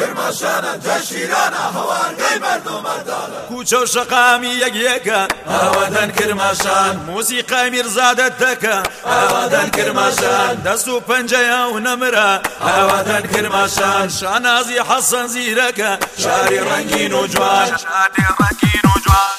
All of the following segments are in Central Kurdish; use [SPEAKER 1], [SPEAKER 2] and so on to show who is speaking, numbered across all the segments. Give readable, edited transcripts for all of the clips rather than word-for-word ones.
[SPEAKER 1] کرماشانە جەشیرانە هەوارگەی مەردوو مەردانە
[SPEAKER 2] کوچە و شەقامی یەکیەکە ئاوادەن کرماشان موسیقای میرزادت دەکە ئاوادەن کرماشان دەست و پەنجەیە و نەمرە ئاوادەن کرماشان شانازی حەسەن زیرەکە شاری ڕەنگین و جوان شاری ڕەنگین و جوان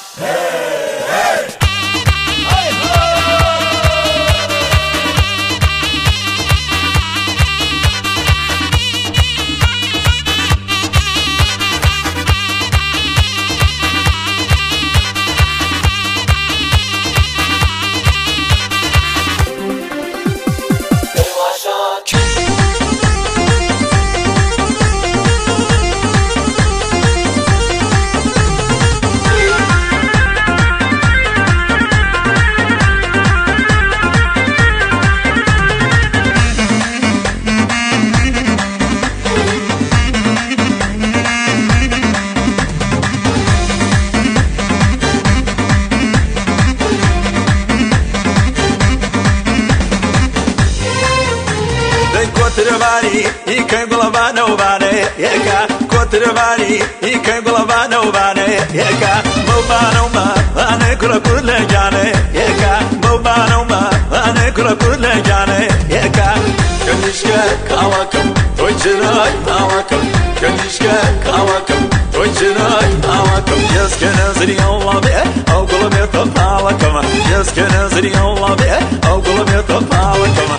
[SPEAKER 2] کوترباری ایکای گلابانه و بانه یکا کوترباری ایکای گلابانه و بانه یکا موبانه و ما بانه کلا کل جانه یکا موبانه و ما بانه کلا کل جانه یکا کنیشکا کاواکم توی چرای ناواکم کنیشکا کاواکم توی چرای ناواکم یس که نظری الله به او گلابه تو پاواکم یس که نظری الله به او گلابه تو پاواکم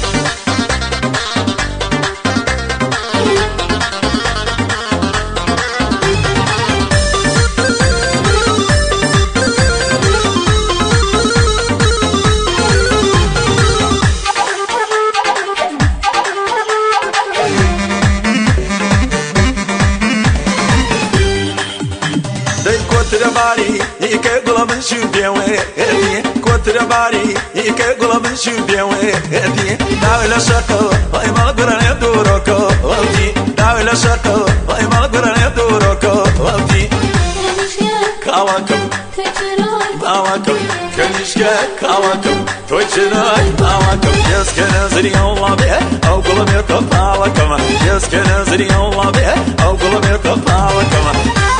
[SPEAKER 2] کوترباری ایکای گلابن شو بیاوه کوترباری ایکای گلابن شو بیاوه داویل شکل وای مال گرانه دوروکو والدی داویل شکل وای مال گرانه دوروکو والدی کاواکم باواکم کنیشکا کاواکم توی چرای باواکم یس که نظری الله به او گلابه تو پاواکم یس که نظری الله به او گلابه تو پاواکم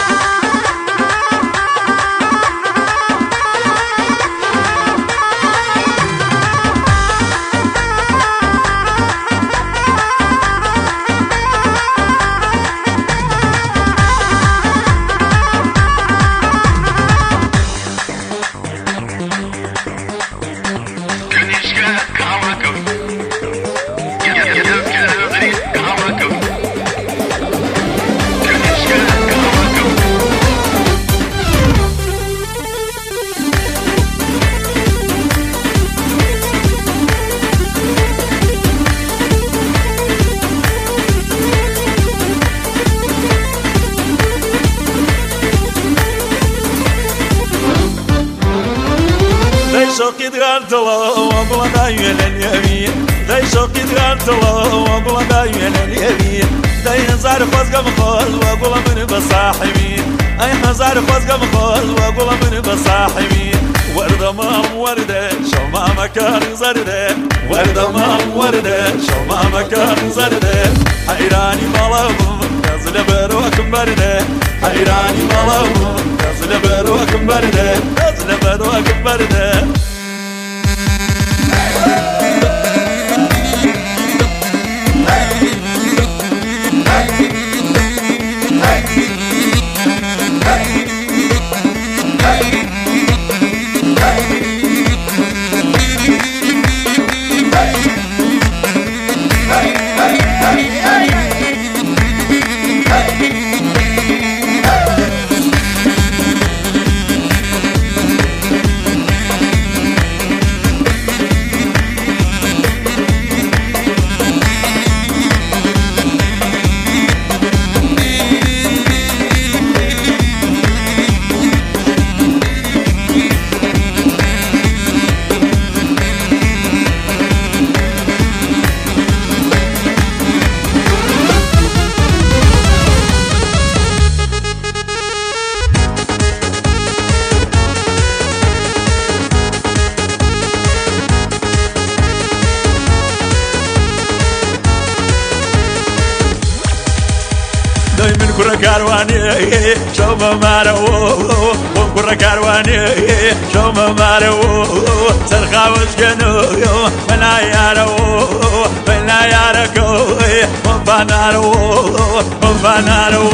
[SPEAKER 2] شوقي تغرتلا وقول دايل اليمين داي شوقي تغرتلا وقول دايل اليمين داي هزار خزق مخال وقول من بصاحبين اي هزار خزق مخال وقول من بصاحبين وردة مام وردة شو ما مكان زردة وردة مام وردة شو ما مكان زردة حيراني ملامم نازل بروكم بردة حيراني ملامم نازل بروكم بردة نازل بروكم بردة من كرة كارواني شو ما مارو وكرة كارواني شو ما مارو سرخا وشكنو فلا يارو فلا ياركو وفنارو وفنارو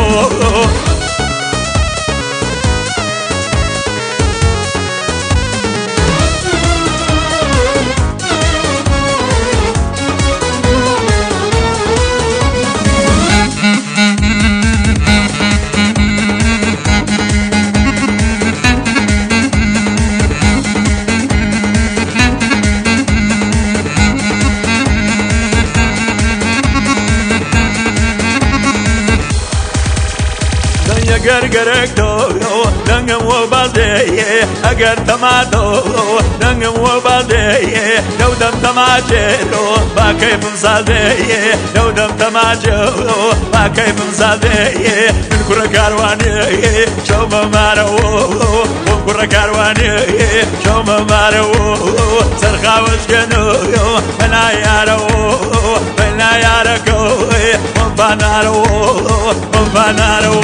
[SPEAKER 2] قرقرك دو دنقم وبالدي أقر تمادو دنقم وبالدي لو دم تماجرو ما كيف مصادي لو دم تماجرو ما كيف مصادي من كرة كارواني شو ما مارو وكرة كارواني شو ما مارو سرخا وشكنو فلا يارو فلا ياركو وفنارو وفنارو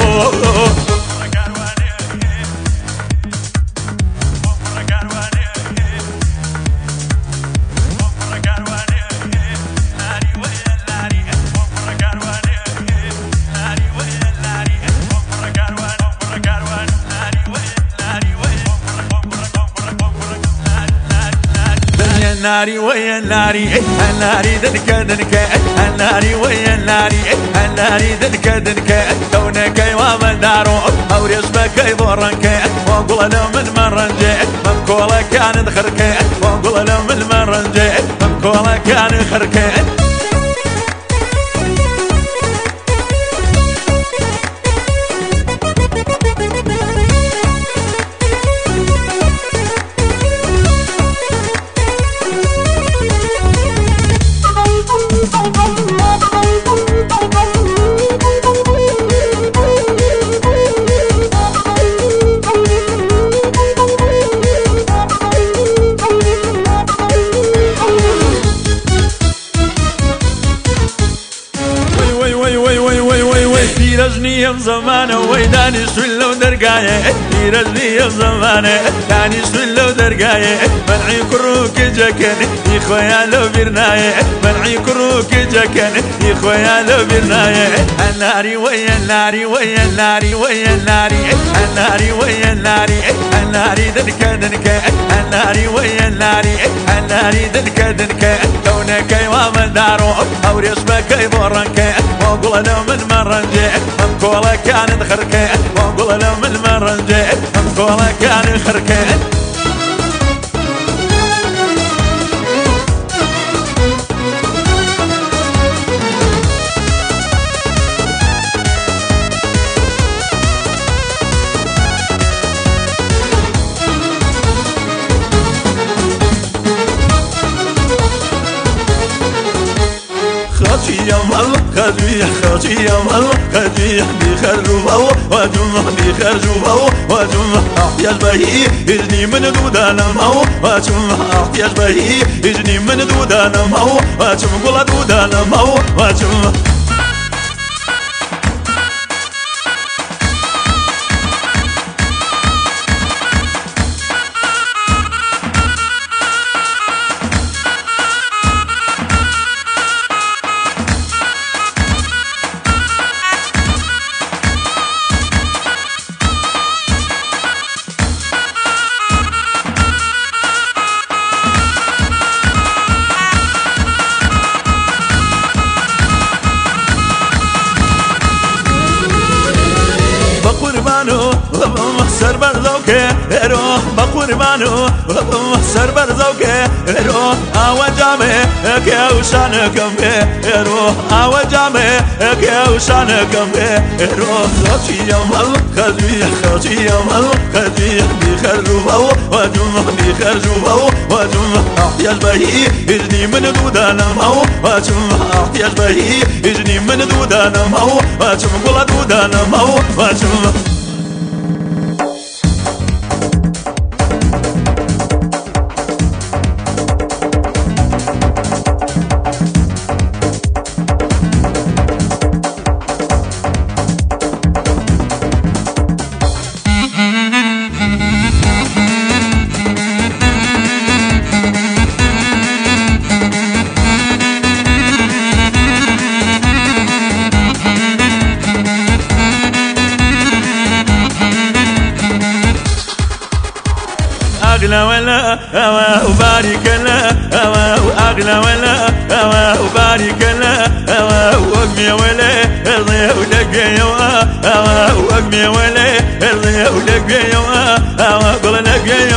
[SPEAKER 2] الناري ويا الناري الناري دنكا دنكا الناري ويا الناري الناري دنكا دنكا كونك ومن دارو اوريش بك يضرنك وقول له من مرنجي من كولا كان خركي وقول له من مرنجي من كولا كان خركي رجني زمانه ويداني سلو درقايه رجني زمانه داني سلو درقايه منعي كروك جكن يا خويا لو برنايه منعي كروك جكن يا خويا لو برنايه الناري ويا الناري ويا الناري ويا الناري الناري ويا الناري الناري دنكا دنكا الناري ويا الناري الناري دنكا دنكا كونك ومن دارو او رسمك يضرنك وقول له من مرنجي من كولا كان خركي وقول له من مرنجي من كولا كان خركي خاطي يا مال خاطي خاطي يا مال خاطي بيخرجوا وجم بيخرجوا وجم احتياج بهي اجني من دودان مو وجم احتياج بهي اجني من دودان مو وجم قول دودان مو وجم سربر زوكي رو بقربانو سربر زوكي رو اوجامي كيوشان كمبي رو اوجامي كيوشان كمبي رو خاطي يمال خاطي يمال خاطي بيخرجوا وجم بيخرجوا وجم احتياج بهي اجني من دودان مو وجم احتياج بهي اجني من دودان مو وجم قول دودان مو وجم أغلى ولا وبارك لا وأغلى ولا وبارك لا وأقمي ولا ولقي وأقمي ولا ولقي وقل لقي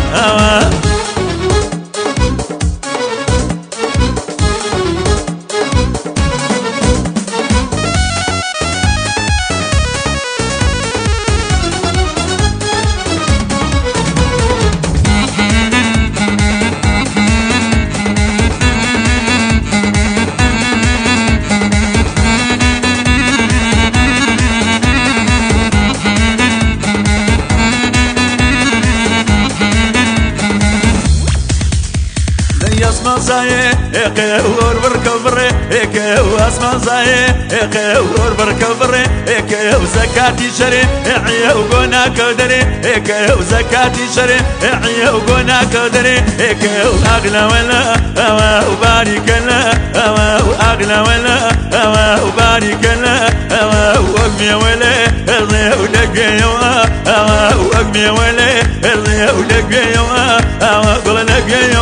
[SPEAKER 2] اسمع زاي قور بركبر واسمع زاي قور بركبر وزكاتي شري وقنا كدري وزكاتي شري وقنا كدري واغلى ولا وبارك لا واغلى ولا وبارك لا واقمي ولا ولقي واقمي ولا ولقي وقل لقي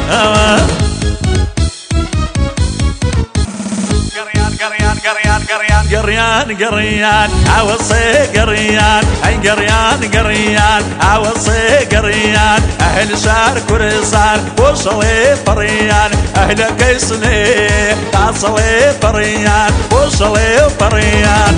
[SPEAKER 2] قريان عوصي قريان اي قريان عوصي قريان اهل شار كرسان وصلي فريان اهل كيسني تعصلي فريان وصلي فريان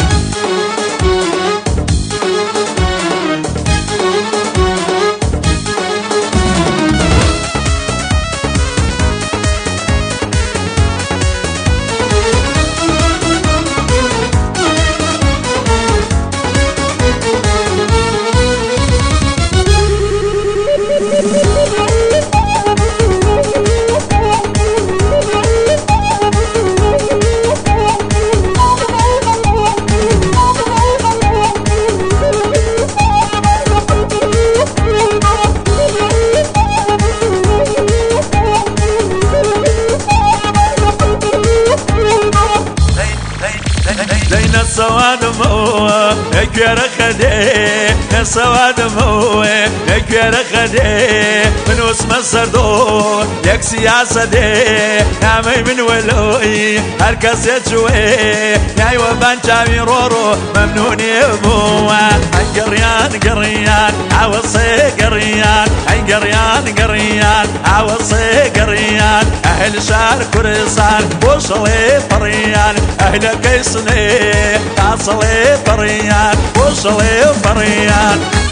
[SPEAKER 2] لين السواد مو نكر خدي السواد مو نكر خدي من وسم السردو يك سياسة دي نامي من ولوي هركس يتشوي ياي وبان جامي رورو ممنوني بوا قريان عوصي قريان اي قريان عوصي قريان اهل شار كرسان وصلي فريان اهل كيسني تعصلي فريان وصلي فريان